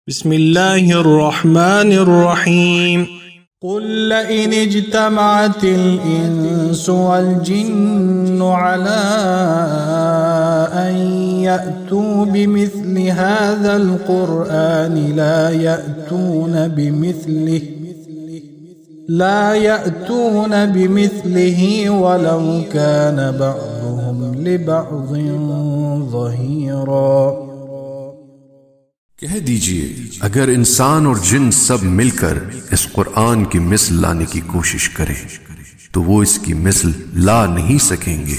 بسم الله الرحمن الرحيم قل لئن اجتمعت الإنس والجن على أن يأتوا بمثل هذا القرآن لا يأتون بمثله ولو كان بعضهم لبعض ظهيرا۔ کہہ دیجئے اگر انسان اور جن سب مل کر اس قرآن کی مثل لانے کی کوشش کریں تو وہ اس کی مثل لا نہیں سکیں گے،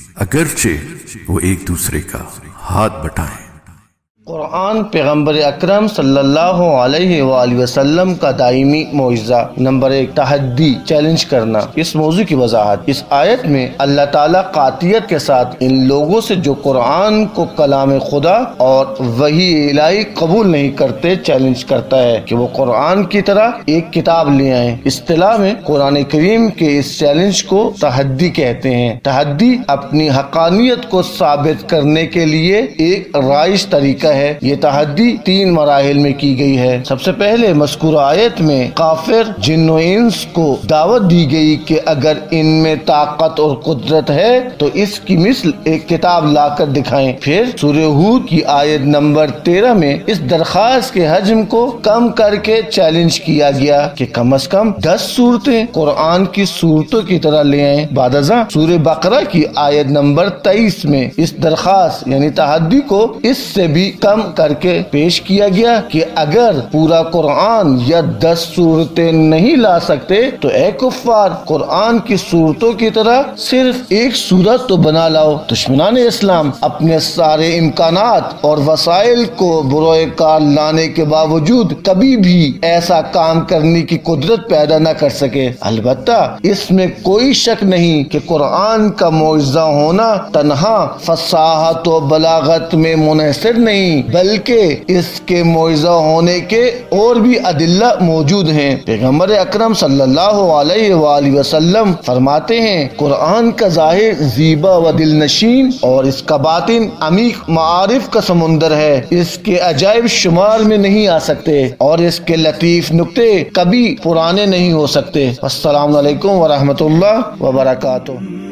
اگرچہ وہ ایک دوسرے کا ہاتھ بٹائیں۔ قرآن پیغمبر اکرم صلی اللہ علیہ وآلہ وسلم کا دائمی معجزہ۔ نمبر 1، تحدی، چیلنج کرنا۔ اس موضوع کی وضاحت۔ اس آیت میں اللہ تعالیٰ قاطعیت کے ساتھ ان لوگوں سے جو قرآن کو کلام خدا اور وحی الہی قبول نہیں کرتے چیلنج کرتا ہے کہ وہ قرآن کی طرح ایک کتاب لے آئیں۔ اصطلاح میں قرآن کریم کے اس چیلنج کو تحدی کہتے ہیں۔ تحدی اپنی حقانیت کو ثابت کرنے کے لیے ایک رائج طریقہ ہے۔ یہ تحدی 3 مراحل میں کی گئی ہے۔ سب سے پہلے مذکورہ آیت میں کافر جن و انس کو دعوت دی گئی کہ اگر ان میں طاقت اور قدرت ہے تو اس کی مثل ایک کتاب لا کر دکھائیں۔ پھر سورہ ہود کی آیت نمبر 13 میں اس درخواست کے حجم کو کم کر کے چیلنج کیا گیا کہ کم از کم 10 صورتیں قرآن کی صورتوں کی طرح لے آئیں۔ بعد ازاں سورہ بقرہ کی آیت نمبر 23 میں اس درخواست یعنی تحدی کو اس سے بھی کم کر کے پیش کیا گیا کہ اگر پورا قرآن یا 10 صورتیں نہیں لا سکتے تو اے کفار قرآن کی صورتوں کی طرح صرف ایک صورت تو بنا لاؤ۔ دشمنان اسلام اپنے سارے امکانات اور وسائل کو بروئے کار لانے کے باوجود کبھی بھی ایسا کام کرنے کی قدرت پیدا نہ کر سکے۔ البتہ اس میں کوئی شک نہیں کہ قرآن کا معجزہ ہونا تنہا فصاحت و بلاغت میں منحصر نہیں بلکہ اس کے معجزہ ہونے کے اور بھی ادلہ موجود ہیں۔ پیغمبر اکرم صلی اللہ علیہ وآلہ وسلم فرماتے ہیں قرآن کا ظاہر زیبا و دل نشین اور اس کا باطن عمیق معارف کا سمندر ہے۔ اس کے عجائب شمار میں نہیں آ سکتے اور اس کے لطیف نکتے کبھی پرانے نہیں ہو سکتے۔ السلام علیکم ورحمۃ اللہ وبرکاتہ۔